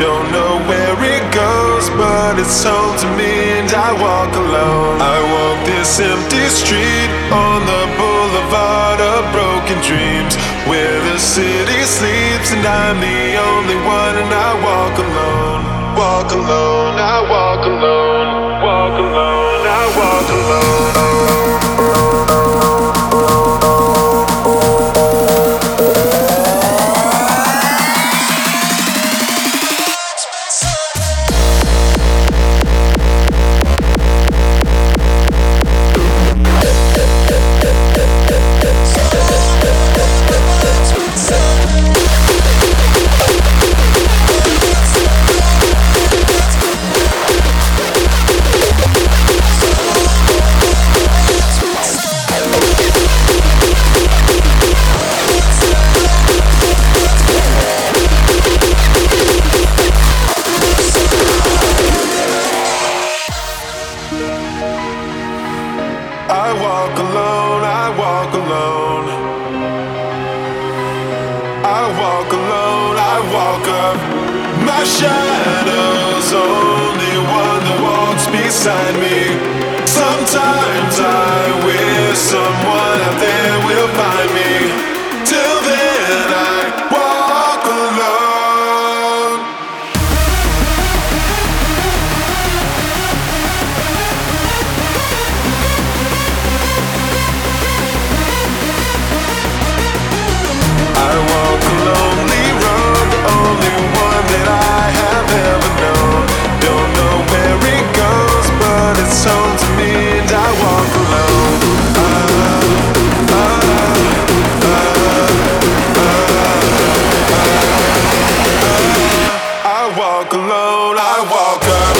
Don't know where it goes, but it's home to me, and I walk alone. I walk this empty street on the boulevard of broken dreams, where the city sleeps and I'm the only one, and I walk alone. Walk alone, I walk alone. Walk alone, I walk alone. I walk alone, I walk alone. I walk alone, I walk up. My shadow's only one that walks beside me. Sometimes I wish someone out there will find me. Till then I walk alone. I walk a lonely road, the only one that I have ever known. Don't know where it goes, but it's home to me, and I walk alone. I walk alone, I walk up.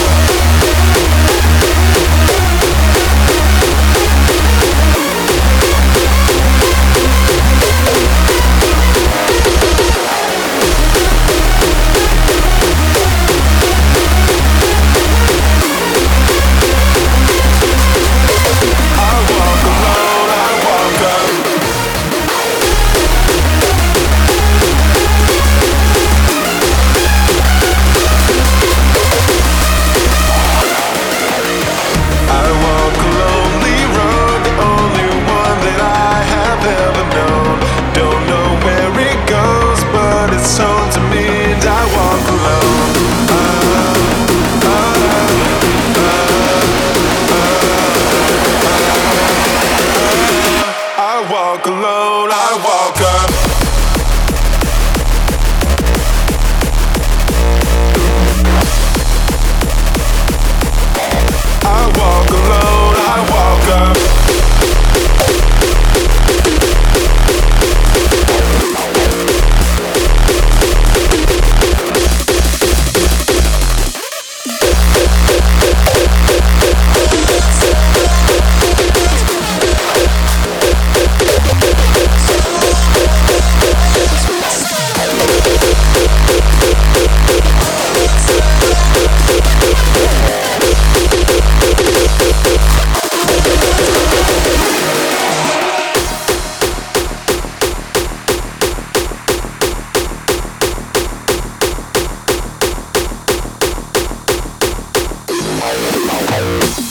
Walk alone, I walk up. I walk alone, I walk up. Bye.